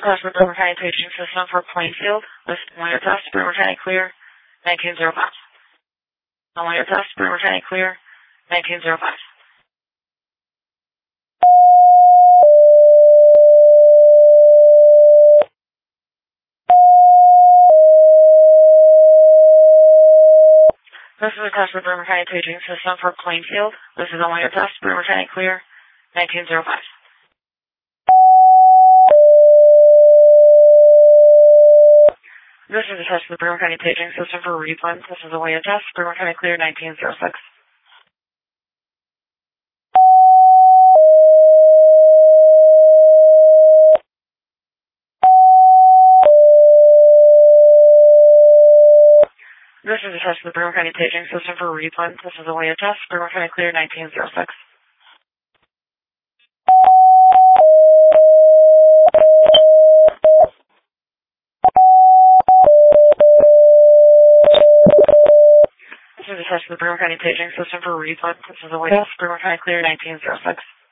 request for Bremer County Paging System for Plainfield. This is on your test. Bremer County clear. 1905. On your test. Bremer County clear. 1905. This is a request for Bremer County Paging System for Plainfield. This is on your test. Bremer County clear. 1905. This is a test for the Bremer County Paging System for Reedland. This is a way of test. Bremer County clear 1906. This is a test for the Bremer County Paging System for Reedland. This is a way of test. Bremer County clear 1906. This is a test for the Bremer County Paging System for Reedland. This is a way of test. Bremer County clear 1906.